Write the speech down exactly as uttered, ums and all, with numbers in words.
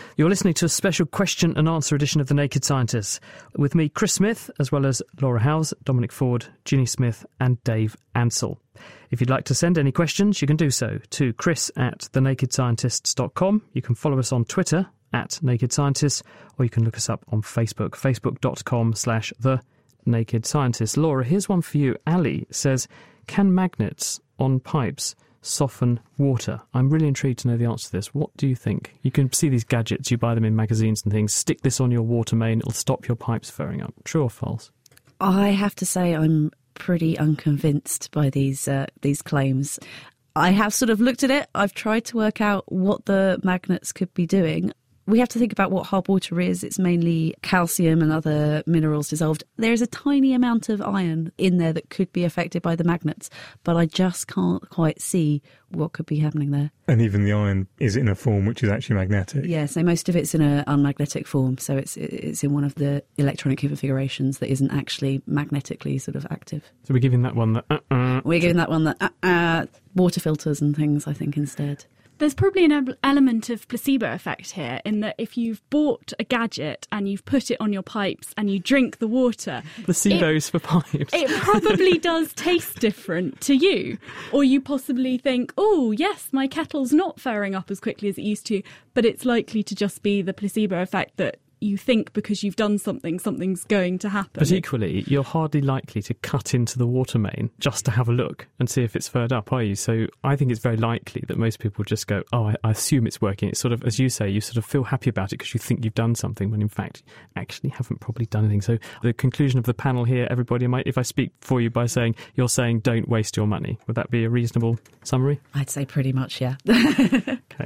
You're listening to a special question and answer edition of The Naked Scientists with me, Chris Smith, as well as Laura Howes, Dominic Ford, Ginny Smith and Dave Ansell. If you'd like to send any questions, you can do so to chris at the naked scientists dot com. You can follow us on Twitter at Naked Scientists, or you can look us up on Facebook, facebook.com slash The Naked Scientists. Laura, here's one for you. Ali says, can magnets on pipes soften water? I'm really intrigued to know the answer to this. What do you think? You can see these gadgets, you buy them in magazines and things. Stick this on your water main, it'll stop your pipes furring up. True or false? I have to say I'm pretty unconvinced by these uh, these claims. I have sort of looked at it. I've tried to work out what the magnets could be doing. We have to think about what hard water is. It's mainly calcium and other minerals dissolved. There is a tiny amount of iron in there that could be affected by the magnets, but I just can't quite see what could be happening there. And even the iron is in a form which is actually magnetic. Yeah, so most of it's in an unmagnetic form, so it's it's in one of the electronic configurations that isn't actually magnetically sort of active. So we're giving that one the uh-uh. We're giving that one the uh-uh, water filters and things, I think, instead. There's probably an element of placebo effect here in that if you've bought a gadget and you've put it on your pipes and you drink the water... Placebos it, for pipes. It probably does taste different to you. Or you possibly think, oh, yes, my kettle's not furring up as quickly as it used to, but it's likely to just be the placebo effect that you think because you've done something, something's going to happen. But equally, you're hardly likely to cut into the water main just to have a look and see if it's furred up, are you? So I think it's very likely that most people just go, oh, I, I assume it's working. It's sort of, as you say, you sort of feel happy about it because you think you've done something when in fact actually haven't probably done anything. So the conclusion of the panel here, everybody, if I speak for you by saying, you're saying don't waste your money, would that be a reasonable summary? I'd say pretty much, yeah. Okay.